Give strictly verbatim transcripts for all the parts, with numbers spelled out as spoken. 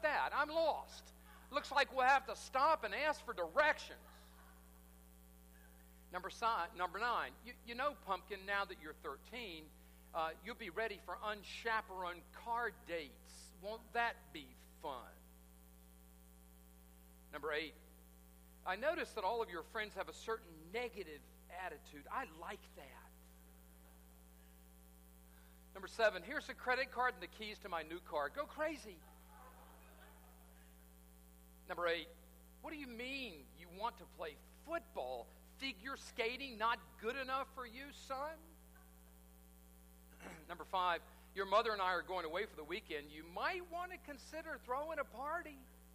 about that? I'm lost. Looks like we'll have to stop and ask for directions. Number, si- number nine, you, you know, Pumpkin, now that you're thirteen, uh, you'll be ready for unchaperoned car dates. Won't that be fun? Number eight, I notice that all of your friends have a certain negative attitude. I like that. Number seven, here's a credit card and the keys to my new car. Go crazy. Number eight, what do you mean you want to play football? Figure skating not good enough for you, son? Number five, your mother and I are going away for the weekend. You might want to consider throwing a party.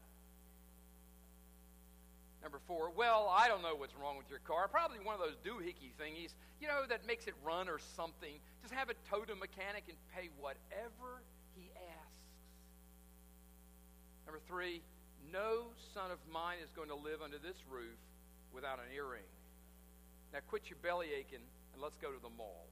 Number four, well, I don't know what's wrong with your car. Probably one of those doohickey thingies, you know, that makes it run or something. Just have it towed to a mechanic and pay whatever he asks. Number three, no son of mine is going to live under this roof without an earring. Now quit your belly aching and let's go to the mall.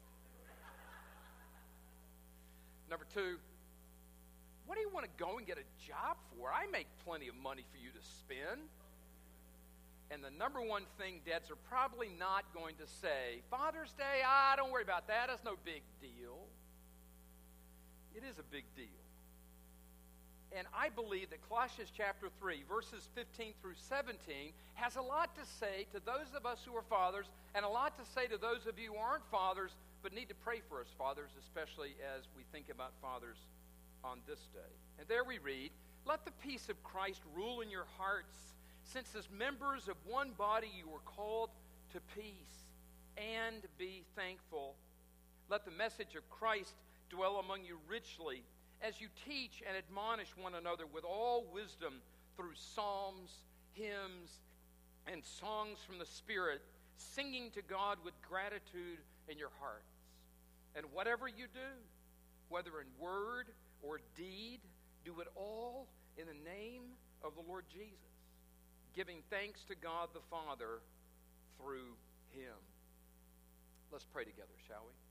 Number two, what do you want to go and get a job for? I make plenty of money for you to spend. And the number one thing dads are probably not going to say, Father's Day, ah, don't worry about that. That's no big deal. It is a big deal. And I believe that Colossians chapter three, verses fifteen through seventeen, has a lot to say to those of us who are fathers and a lot to say to those of you who aren't fathers but need to pray for us fathers, especially as we think about fathers on this day. And there we read, let the peace of Christ rule in your hearts, since as members of one body you were called to peace, and be thankful. Let the message of Christ dwell among you richly, as you teach and admonish one another with all wisdom through psalms, hymns, and songs from the Spirit, singing to God with gratitude in your hearts. And whatever you do, whether in word or deed, do it all in the name of the Lord Jesus, giving thanks to God the Father through Him. Let's pray together, shall we?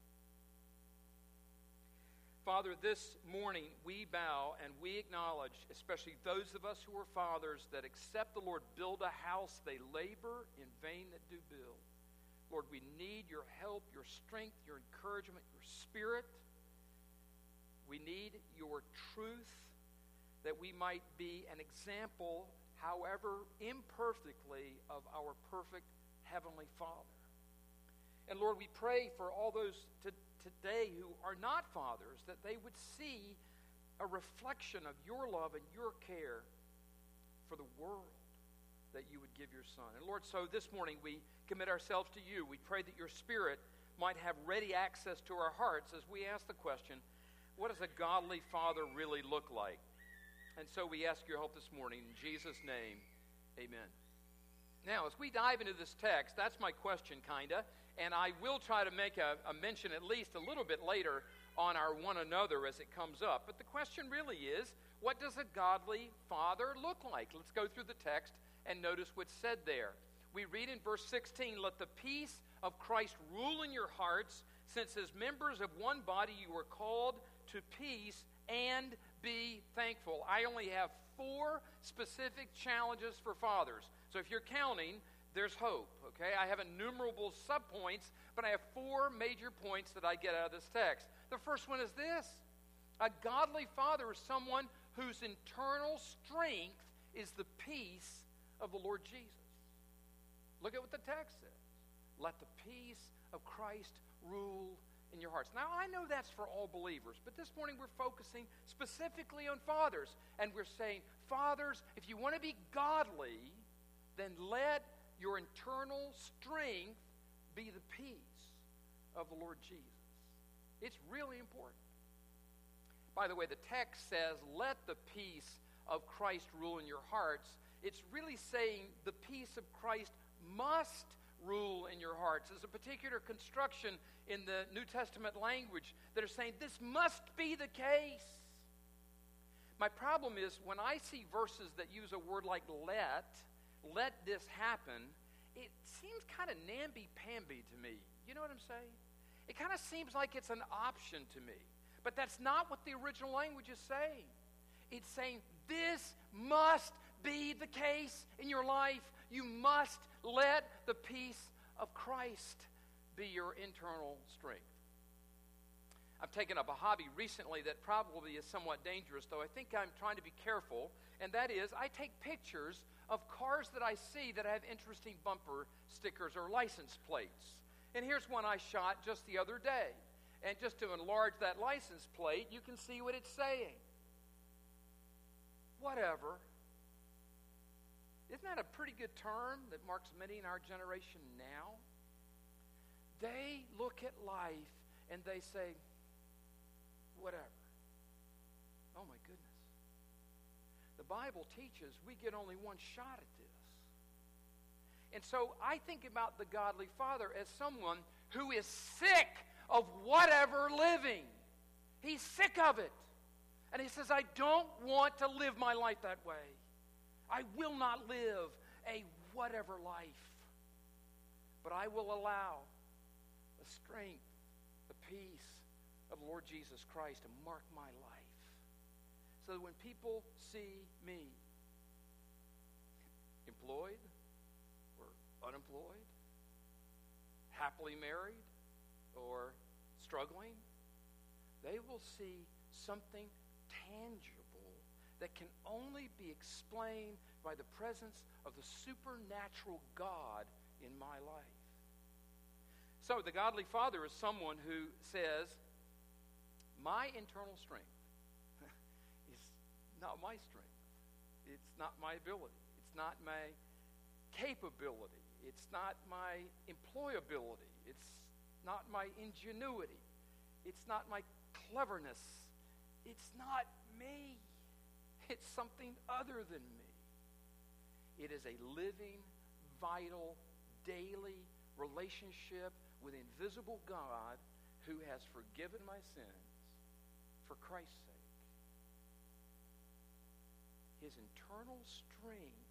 Father, this morning we bow and we acknowledge, especially those of us who are fathers, that except the Lord build a house, they labor in vain that do build. Lord, we need your help, your strength, your encouragement, your spirit. We need your truth that we might be an example, however imperfectly, of our perfect Heavenly Father. And Lord, we pray for all those to, today who are not fathers, that they would see a reflection of your love and your care for the world that you would give your Son. And Lord, so this morning we commit ourselves to you. We pray that your Spirit might have ready access to our hearts as we ask the question, what does a godly father really look like? And so we ask your help this morning. In Jesus' name, amen. Now, as we dive into this text, that's my question, kind of, and I will try to make a, a mention at least a little bit later on our one another as it comes up. But the question really is, what does a godly father look like? Let's go through the text and notice what's said there. We read in verse sixteen, let the peace of Christ rule in your hearts, since as members of one body you are called to peace, and be thankful. I only have four specific challenges for fathers. So if you're counting, there's hope, okay? I have innumerable subpoints, but I have four major points that I get out of this text. The first one is this. A godly father is someone whose internal strength is the peace of the Lord Jesus. Look at what the text says. Let the peace of Christ rule in your hearts. Now, I know that's for all believers, but this morning we're focusing specifically on fathers. And we're saying, fathers, if you want to be godly, then let your internal strength be the peace of the Lord Jesus. It's really important. By the way, the text says, let the peace of Christ rule in your hearts. It's really saying the peace of Christ must rule in your hearts. There's a particular construction in the New Testament language that are saying this must be the case. My problem is when I see verses that use a word like let, let this happen, it seems kind of namby-pamby to me. You know what I'm saying? It kind of seems like it's an option to me. But that's not what the original language is saying. It's saying this must be the case in your life. You must let the peace of Christ be your internal strength. I've taken up a hobby recently that probably is somewhat dangerous, though I think I'm trying to be careful, and that is I take pictures of cars that I see that have interesting bumper stickers or license plates. And here's one I shot just the other day. And just to enlarge that license plate, you can see what it's saying. Whatever. Isn't that a pretty good term that marks many in our generation now? They look at life and they say, whatever. Oh my goodness. The Bible teaches we get only one shot at this. And so I think about the godly father as someone who is sick of whatever living. He's sick of it. And he says, I don't want to live my life that way. I will not live a whatever life. But I will allow the strength, the peace of the Lord Jesus Christ to mark my life. So that when people see me employed or unemployed, happily married or struggling, they will see something tangible that can only be explained by the presence of the supernatural God in my life. So the godly father is someone who says, my internal strength is not my strength. It's not my ability. It's not my capability. It's not my employability. It's not my ingenuity. It's not my cleverness. It's not me. It's something other than me. It is a living, vital, daily relationship with invisible God who has forgiven my sins for Christ's sake. His internal strength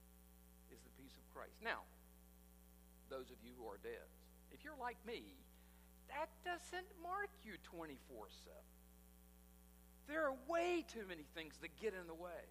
is the peace of Christ. Now, those of you who are dads, if you're like me, that doesn't mark you twenty-four seven. There are way too many things that get in the way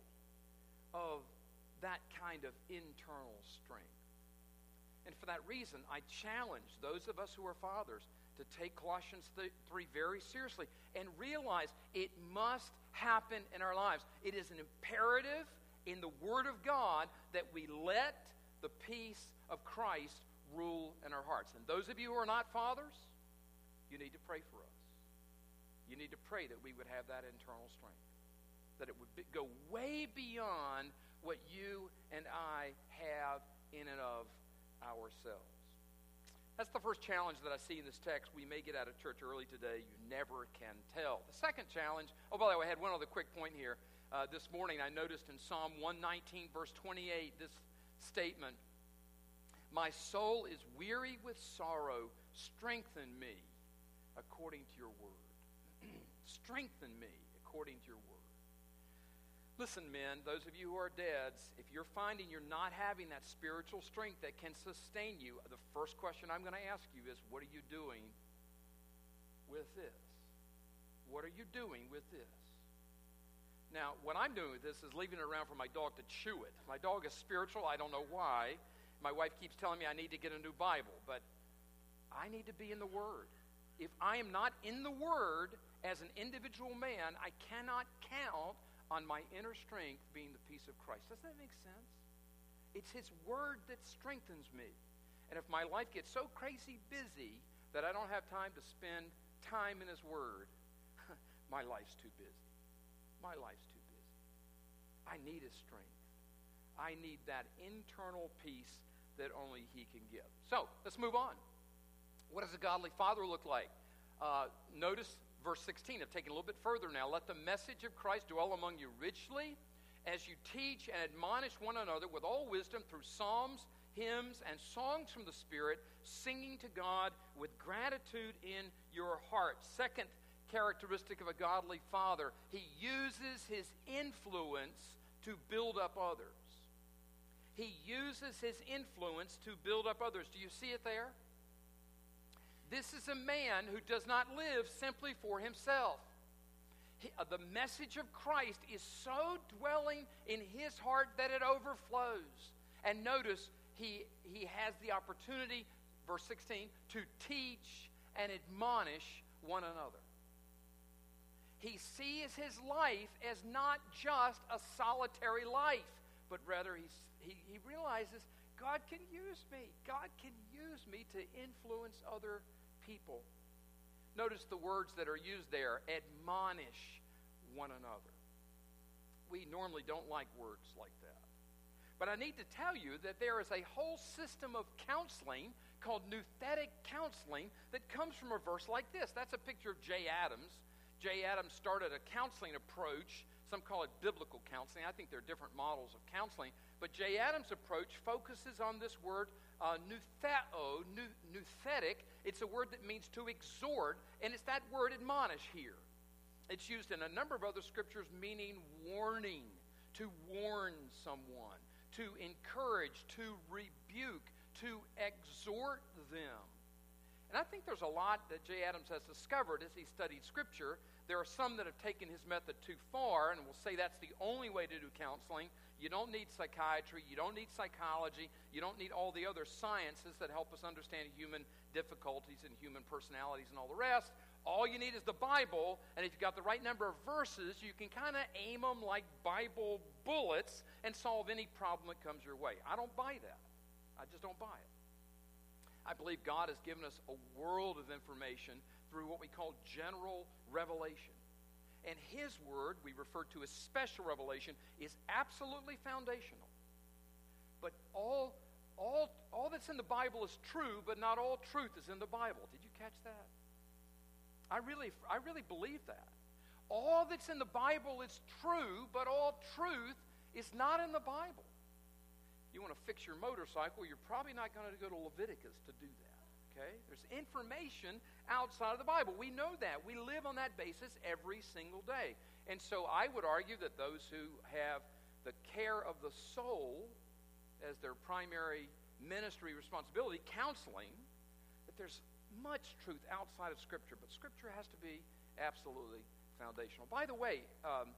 of that kind of internal strength. And for that reason, I challenge those of us who are fathers to take Colossians three very seriously and realize it must happen in our lives. It is an imperative in the Word of God that we let the peace of Christ rule in our hearts. And those of you who are not fathers, you need to pray for us. You need to pray that we would have that internal strength, that it would be, go way beyond what you and I have in and of ourselves. That's the first challenge that I see in this text. We may get out of church early today. You never can tell. The second challenge, oh, by the way, I had one other quick point here. Uh, this morning I noticed in Psalm one nineteen, verse twenty-eight, this statement, my soul is weary with sorrow. Strengthen me according to your word. Strengthen me according to your word. Listen, men, those of you who are dads, if you're finding you're not having that spiritual strength that can sustain you, the first question I'm going to ask you is, what are you doing with this? What are you doing with this? Now, what I'm doing with this is leaving it around for my dog to chew it. My dog is spiritual. I don't know why. My wife keeps telling me I need to get a new Bible, but I need to be in the Word. If I am not in the Word as an individual man, I cannot count on my inner strength being the peace of Christ. Doesn't that make sense? It's His Word that strengthens me. And if my life gets so crazy busy that I don't have time to spend time in His Word, my life's too busy. My life's too busy. I need His strength. I need that internal peace that only He can give. So, let's move on. What does a godly father look like? Uh, notice verse sixteen. I've taken a little bit further now. Let the message of Christ dwell among you richly as you teach and admonish one another with all wisdom through psalms, hymns, and songs from the Spirit, singing to God with gratitude in your heart. Second characteristic of a godly father, he uses his influence to build up others. He uses his influence to build up others. Do you see it there? This is a man who does not live simply for himself. He, uh, the message of Christ is so dwelling in his heart that it overflows. And notice, he, he has the opportunity, verse sixteen, to teach and admonish one another. He sees his life as not just a solitary life, but rather he's, he, he realizes God can use me. God can use me to influence other people. Notice the words that are used there, admonish one another. We normally don't like words like that. But I need to tell you that there is a whole system of counseling called nouthetic counseling that comes from a verse like this. That's a picture of Jay Adams. Jay Adams started a counseling approach. Some call it biblical counseling. I think there are different models of counseling. But Jay Adams' approach focuses on this word, uh, noutheo, nouthetic. It's a word that means to exhort, and it's that word admonish here. It's used in a number of other scriptures meaning warning, to warn someone, to encourage, to rebuke, to exhort them. And I think there's a lot that Jay Adams has discovered as he studied Scripture. There are some that have taken his method too far and will say that's the only way to do counseling. You don't need psychiatry. You don't need psychology. You don't need all the other sciences that help us understand human difficulties and human personalities and all the rest. All you need is the Bible, and if you've got the right number of verses, you can kind of aim them like Bible bullets and solve any problem that comes your way. I don't buy that. I just don't buy it. I believe God has given us a world of information through what we call general revelation. And his word, we refer to as special revelation, is absolutely foundational. But all, all, all that's in the Bible is true, but not all truth is in the Bible. Did you catch that? I really, I really believe that. All that's in the Bible is true, but all truth is not in the Bible. You want to fix your motorcycle, you're probably not going to go to Leviticus to do that, okay? There's information outside of the Bible. We know that. We live on that basis every single day. And so I would argue that those who have the care of the soul as their primary ministry responsibility, counseling, that there's much truth outside of Scripture, but Scripture has to be absolutely foundational. By the way, um,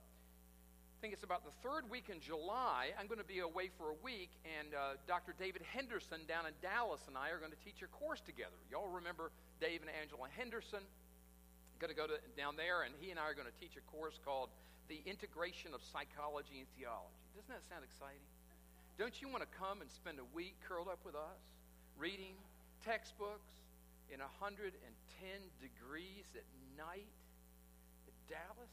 I think it's about the third week in July. I'm going to be away for a week, and uh, Doctor David Henderson down in Dallas and I are going to teach a course together. Y'all remember Dave and Angela Henderson? Going to go to, down there, and he and I are going to teach a course called The Integration of Psychology and Theology. Doesn't that sound exciting? Don't you want to come and spend a week curled up with us, reading textbooks in one hundred ten degrees at night at Dallas?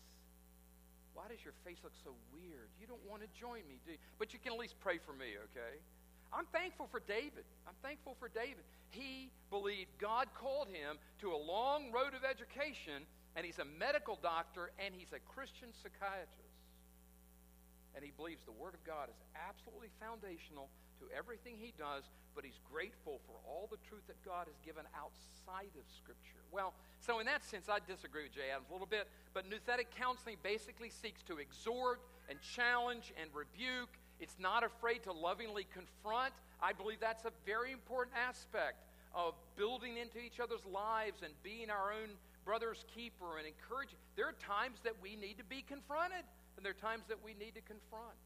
Why does your face look so weird? You don't want to join me, do you? But you can at least pray for me, okay? I'm thankful for David. I'm thankful for David. He believed God called him to a long road of education, and he's a medical doctor, and he's a Christian psychiatrist. And he believes the Word of God is absolutely foundational to everything he does, but he's grateful for all the truth that God has given outside of Scripture. Well, so in that sense, I disagree with Jay Adams a little bit, but nouthetic counseling basically seeks to exhort and challenge and rebuke. It's not afraid to lovingly confront. I believe that's a very important aspect of building into each other's lives and being our own brother's keeper and encouraging. There are times that we need to be confronted, and there are times that we need to confront.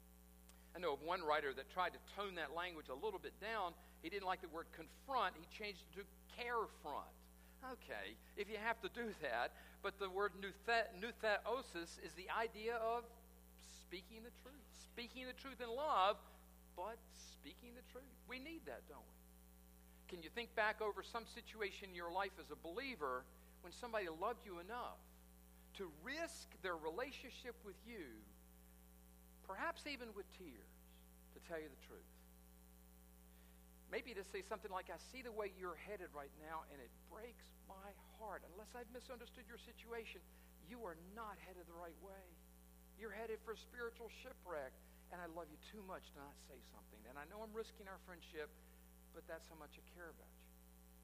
I know of one writer that tried to tone that language a little bit down. He didn't like the word confront. He changed it to carefront. Okay, if you have to do that, but the word noutheosis is the idea of speaking the truth. Speaking the truth in love, but speaking the truth. We need that, don't we? Can you think back over some situation in your life as a believer when somebody loved you enough to risk their relationship with you, perhaps even with tears, to tell you the truth? Maybe to say something like, I see the way you're headed right now, and it breaks my heart. Unless I've misunderstood your situation, you are not headed the right way. You're headed for spiritual shipwreck, and I love you too much to not say something. And I know I'm risking our friendship, but that's how much I care about you.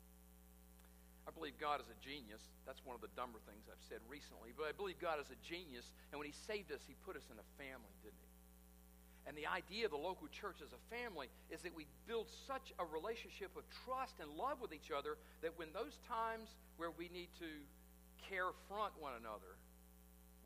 I believe God is a genius. That's one of the dumber things I've said recently, but I believe God is a genius, and when he saved us, he put us in a family, didn't he? And the idea of the local church as a family is that we build such a relationship of trust and love with each other that when those times where we need to carefront one another,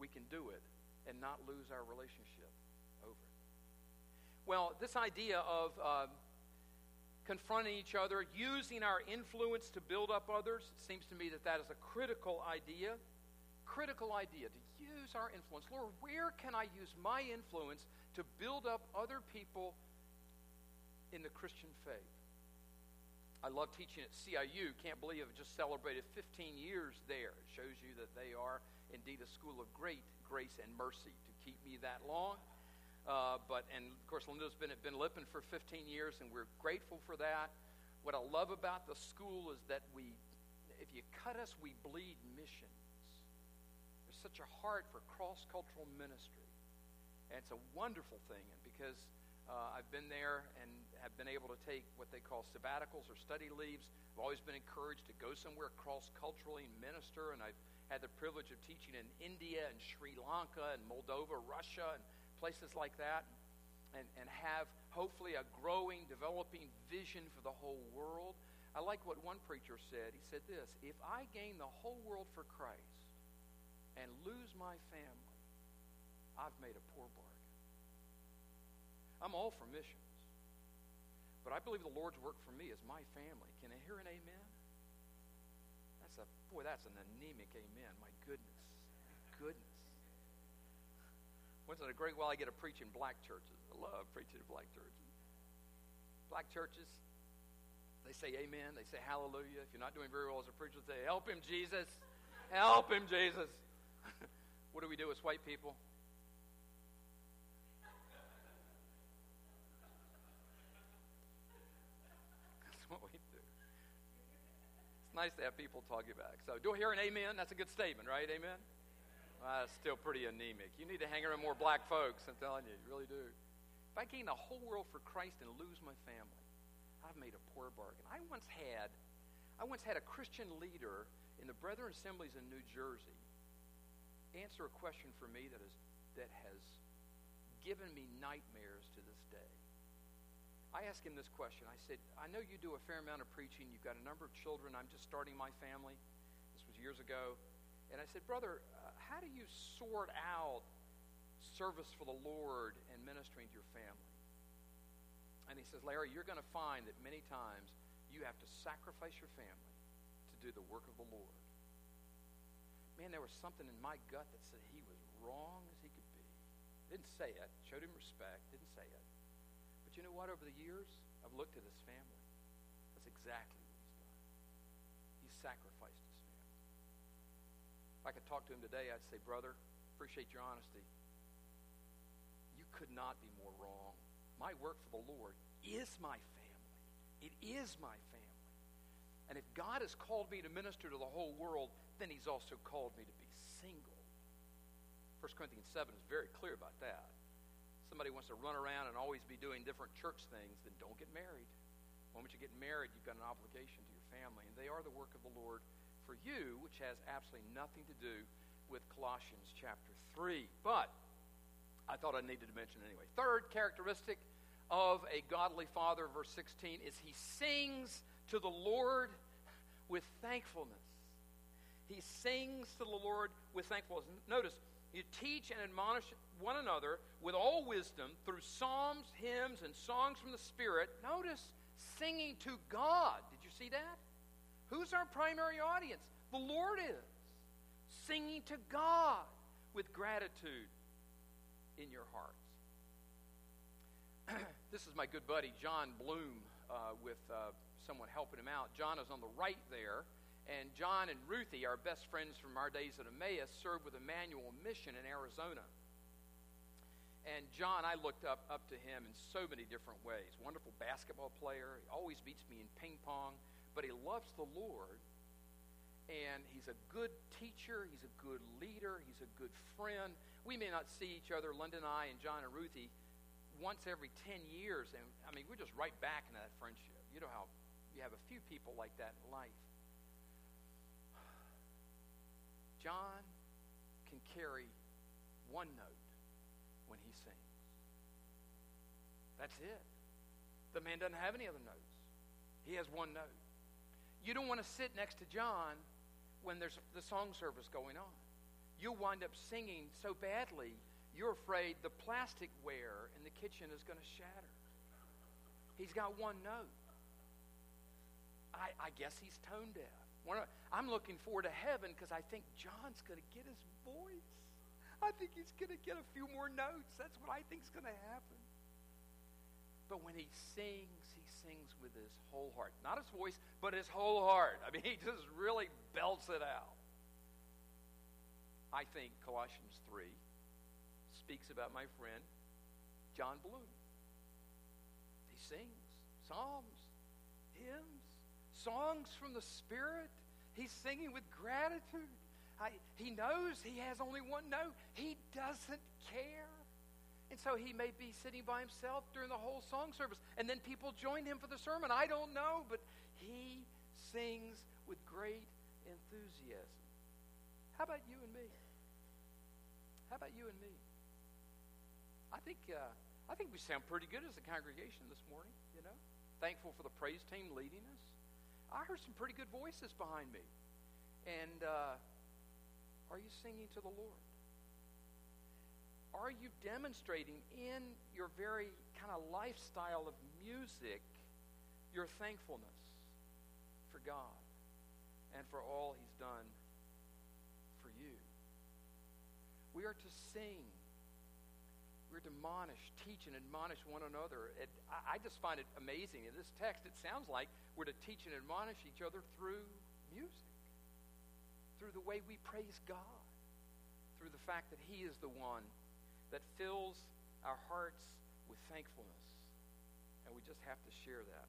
we can do it and not lose our relationship over it. Well, this idea of uh, confronting each other, using our influence to build up others, it seems to me that that is a critical idea. Critical idea, to use our influence. Lord, where can I use my influence to build up other people in the Christian faith? I love teaching at C I U. Can't believe it just celebrated fifteen years there. It shows you that they are indeed a school of great grace and mercy to keep me that long. Uh, but and of course, Linda's been at Ben Lippen for fifteen years, and we're grateful for that. What I love about the school is that we, if you cut us, we bleed missions. There's such a heart for cross-cultural ministry, and it's a wonderful thing. And because Uh, I've been there and have been able to take what they call sabbaticals or study leaves. I've always been encouraged to go somewhere cross-culturally and minister, and I've had the privilege of teaching in India and Sri Lanka and Moldova, Russia, and places like that, and, and have hopefully a growing, developing vision for the whole world. I like what one preacher said. He said this: if I gain the whole world for Christ and lose my family, I've made a poor bargain. I'm all for missions. But I believe the Lord's work for me is my family. Can I hear an amen? That's a, boy, that's an anemic amen. My goodness. My goodness. Once in a great while I get to preach in black churches. I love preaching in black churches. Black churches, they say amen. They say hallelujah. If you're not doing very well as a preacher, they say, help him, Jesus. Help him, Jesus. What do we do as white people? What we do. It's nice to have people talk you back. So do I hear an amen? That's a good statement, right? Amen? Well, that's still pretty anemic. You need to hang around more black folks, I'm telling you. You really do. If I gain the whole world for Christ and lose my family, I've made a poor bargain. I once had, I once had a Christian leader in the Brethren Assemblies in New Jersey answer a question for me that is that has given me nightmares to this day. I asked him this question. I said, I know you do a fair amount of preaching. You've got a number of children. I'm just starting my family. This was years ago. And I said, brother, uh, how do you sort out service for the Lord and ministering to your family? And he says, Larry, you're going to find that many times you have to sacrifice your family to do the work of the Lord. Man, there was something in my gut that said he was wrong as he could be. Didn't say it. Showed him respect. Didn't say it. But you know what? Over the years, I've looked at his family. That's exactly what he's done. He's sacrificed his family. If I could talk to him today, I'd say, brother, appreciate your honesty. You could not be more wrong. My work for the Lord is my family. It is my family. And if God has called me to minister to the whole world, then he's also called me to be single. First Corinthians seven is very clear about that. Somebody wants to run around and always be doing different church things, then don't get married. The moment you get married, you've got an obligation to your family, and they are the work of the Lord for you, which has absolutely nothing to do with Colossians chapter three. But I thought I needed to mention it anyway. Third characteristic of a godly father, verse sixteen, is he sings to the Lord with thankfulness. He sings to the Lord with thankfulness. Notice, you teach and admonish one another with all wisdom through psalms, hymns, and songs from the Spirit. Notice, singing to God. Did you see that? Who's our primary audience? The Lord is. Singing to God with gratitude in your hearts. This is my good buddy, John Bloom, uh, with uh, someone helping him out. John is on the right there. And John and Ruthie, our best friends from our days at Emmaus, served with Emmanuel Mission in Arizona. And John, I looked up, up to him in so many different ways. Wonderful basketball player. He always beats me in ping pong. But he loves the Lord. And he's a good teacher. He's a good leader. He's a good friend. We may not see each other, Linda and I and John and Ruthie, once every ten years. And, I mean, we're just right back into that friendship. You know how you have a few people like that in life. John can carry one note when he sings. That's it. The man doesn't have any other notes. He has one note. You don't want to sit next to John when there's the song service going on. you'll wind up singing so badly, you're afraid the plasticware in the kitchen is going to shatter. He's got one note. I, I guess he's tone deaf. One of, I'm looking forward to heaven because I think John's going to get his voice. I think he's going to get a few more notes. That's what I think is going to happen. But when he sings, he sings with his whole heart. Not his voice, but his whole heart. I mean, he just really belts it out. I think Colossians three speaks about my friend John Bloom. He sings psalms, hymns, songs from the Spirit. He's singing with gratitude. I, he knows he has only one note. He doesn't care. And so he may be sitting by himself during the whole song service, and then people join him for the sermon. I don't know, but he sings with great enthusiasm. How about you and me? How about you and me? I think uh, I think we sound pretty good as a congregation this morning, you know. Thankful for the praise team leading us. I heard some pretty good voices behind me. And uh, are you singing to the Lord? Are you demonstrating in your very kind of lifestyle of music your thankfulness for God and for all He's done for you? We are to sing. We're to admonish, teach, and admonish one another. It, I, I just find it amazing. In this text, it sounds like we're to teach and admonish each other through music, through the way we praise God, through the fact that He is the one that fills our hearts with thankfulness. And we just have to share that.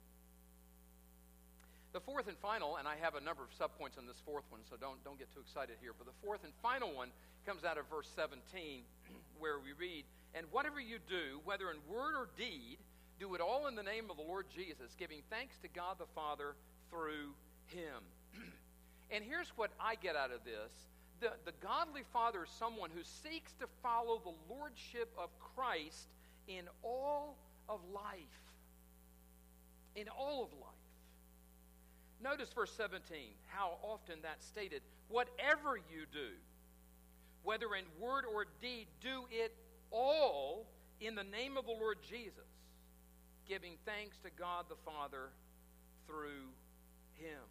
The fourth and final, and I have a number of subpoints on this fourth one, so don't, don't get too excited here, but the fourth and final one comes out of verse seventeen, where we read, "And whatever you do, whether in word or deed, do it all in the name of the Lord Jesus, giving thanks to God the Father through Him." And here's what I get out of this. The, the godly father is someone who seeks to follow the lordship of Christ in all of life. In all of life. Notice verse seventeen, how often that's stated. Whatever you do, whether in word or deed, do it all in the name of the Lord Jesus, giving thanks to God the Father through Him.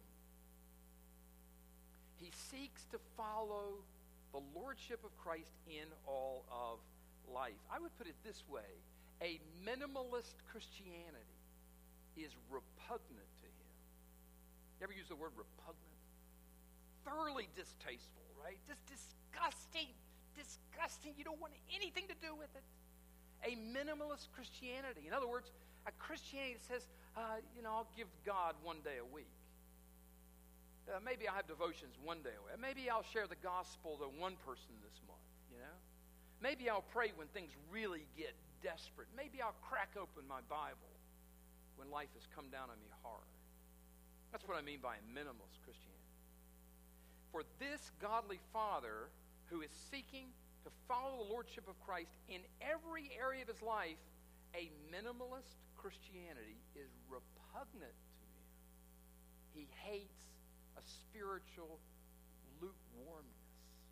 He seeks to follow the lordship of Christ in all of life. I would put it this way. A minimalist Christianity is repugnant to him. You ever use the word repugnant? Thoroughly distasteful, right? Just disgusting. Disgusting. You don't want anything to do with it. A minimalist Christianity. In other words, a Christianity that says, uh, you know, I'll give God one day a week. Uh, maybe I'll have devotions one day a week. Maybe I'll share the gospel to one person this month, you know. Maybe I'll pray when things really get desperate. Maybe I'll crack open my Bible when life has come down on me hard. That's what I mean by a minimalist Christianity. For this godly father who is seeking to follow the lordship of Christ in every area of his life, a minimalist Christianity is repugnant to him. He hates a spiritual lukewarmness.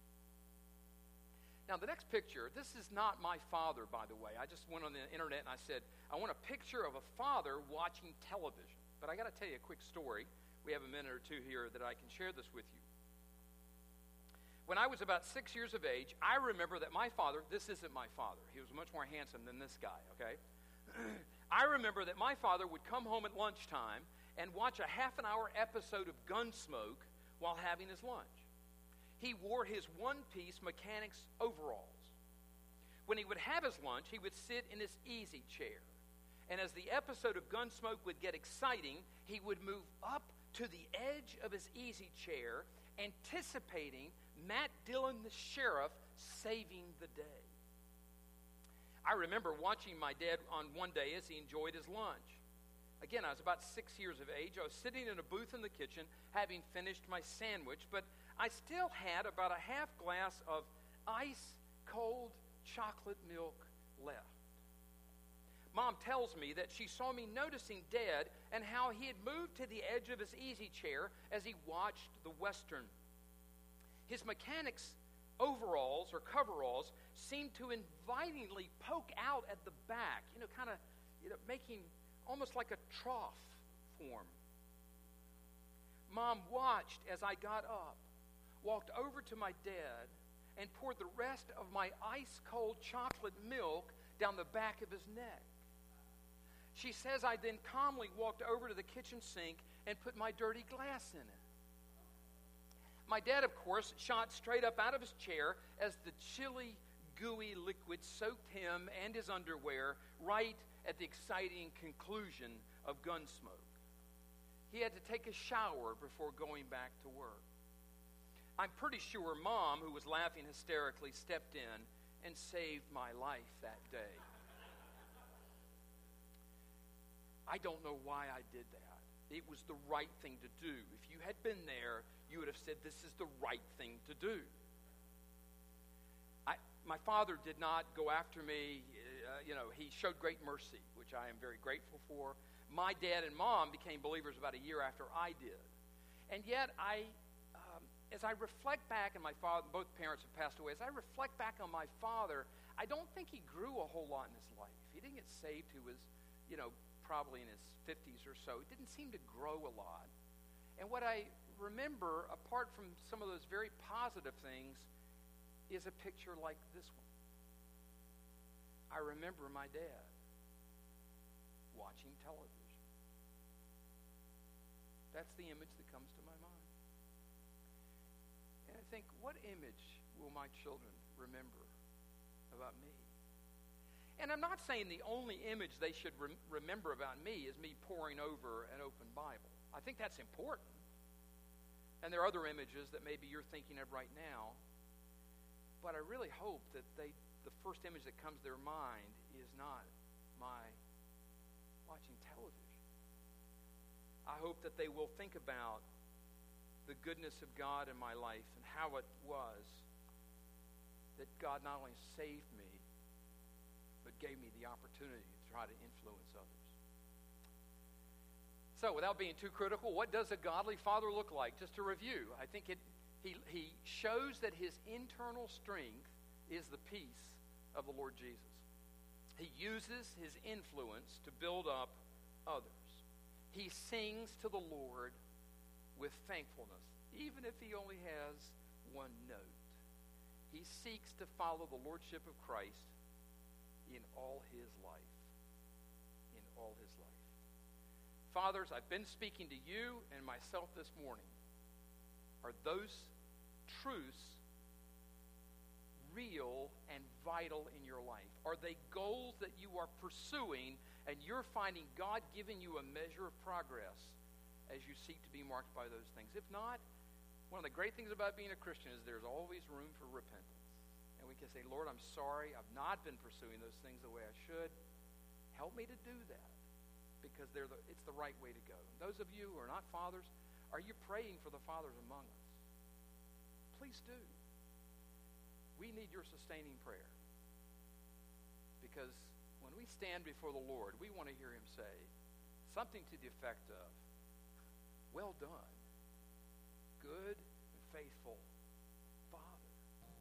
Now, the next picture, this is not my father, by the way. I just went on the internet and I said, I want a picture of a father watching television. But I got to tell you a quick story. We have a minute or two here that I can share this with you. When I was about six years of age, I remember that my father, this isn't my father. He was much more handsome than this guy, okay? I remember that my father would come home at lunchtime and watch a half an hour episode of Gunsmoke while having his lunch. He wore his one-piece mechanic's overalls. When he would have his lunch, he would sit in his easy chair. And as the episode of Gunsmoke would get exciting, he would move up to the edge of his easy chair, anticipating Matt Dillon, the sheriff, saving the day. I remember watching my dad on one day as he enjoyed his lunch. Again, I was about six years of age. I was sitting in a booth in the kitchen, having finished my sandwich, but I still had about a half glass of ice-cold chocolate milk left. Mom tells me that she saw me noticing Dad and how he had moved to the edge of his easy chair as he watched the Western. His mechanic's overalls or coveralls seemed to invitingly poke out at the back, you know, kind of you know, making almost like a trough form. Mom watched as I got up, walked over to my dad, and poured the rest of my ice-cold chocolate milk down the back of his neck. She says I then calmly walked over to the kitchen sink and put my dirty glass in it. My dad, of course, shot straight up out of his chair as the chilly, gooey liquid soaked him and his underwear right at the exciting conclusion of Gunsmoke. He had to take a shower before going back to work. I'm pretty sure Mom, who was laughing hysterically, stepped in and saved my life that day. I don't know why I did that. It was the right thing to do. If you had been there, you would have said, this is the right thing to do. I, my father did not go after me. Uh, you know, he showed great mercy, which I am very grateful for. My dad and Mom became believers about a year after I did. And yet, I, um, as I reflect back, and my father, both parents have passed away, as I reflect back on my father, I don't think he grew a whole lot in his life. He didn't get saved till he was, you know, probably in his fifties or so. It didn't seem to grow a lot. And what I remember, apart from some of those very positive things, is a picture like this one. I remember my dad watching television. That's the image that comes to my mind. And I think, what image will my children remember about me? And I'm not saying the only image they should re- remember about me is me poring over an open Bible. I think that's important. And there are other images that maybe you're thinking of right now. But I really hope that they, the first image that comes to their mind is not my watching television. I hope that they will think about the goodness of God in my life and how it was that God not only saved me, but gave me the opportunity to try to influence others. So, without being too critical, what does a godly father look like? Just to review, I think it he, he shows that his internal strength is the peace of the Lord Jesus. He uses his influence to build up others. He sings to the Lord with thankfulness, even if he only has one note. He seeks to follow the lordship of Christ in all his life. In all his life. Fathers, I've been speaking to you and myself this morning. Are those truths real and vital in your life? Are they goals that you are pursuing and you're finding God giving you a measure of progress as you seek to be marked by those things? If not, one of the great things about being a Christian is there's always room for repentance. And we can say, Lord, I'm sorry. I've not been pursuing those things the way I should. Help me to do that because they're the, it's the right way to go. And those of you who are not fathers, are you praying for the fathers among us? Please do. We need your sustaining prayer because when we stand before the Lord, we want to hear him say something to the effect of, well done, good and faithful Father.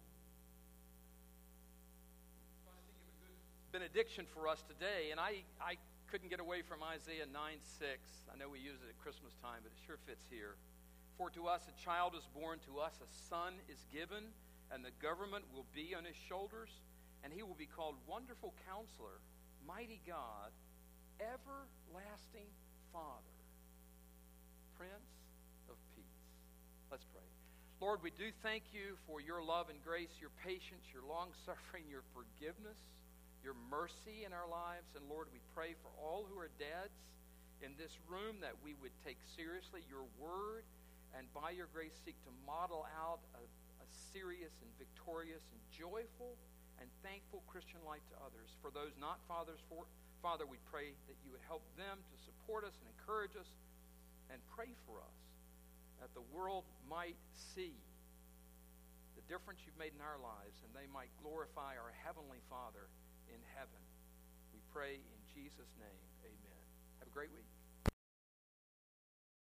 Benediction for us today, and I, I couldn't get away from Isaiah nine six. I know we use it at Christmas time, but it sure fits here. For to us a child is born, to us a son is given, and the government will be on his shoulders, and he will be called Wonderful Counselor, Mighty God, Everlasting Father, Prince of Peace. Let's pray. Lord, we do thank you for your love and grace, your patience, your long-suffering, your forgiveness, your mercy in our lives. And Lord, we pray for all who are dads in this room that we would take seriously your word and by your grace seek to model out a, a serious and victorious and joyful and thankful Christian life to others. For those not fathers, for, Father, we pray that you would help them to support us and encourage us and pray for us that the world might see the difference you've made in our lives and they might glorify our Heavenly Father in heaven. We pray in Jesus' name, amen. Have a great week.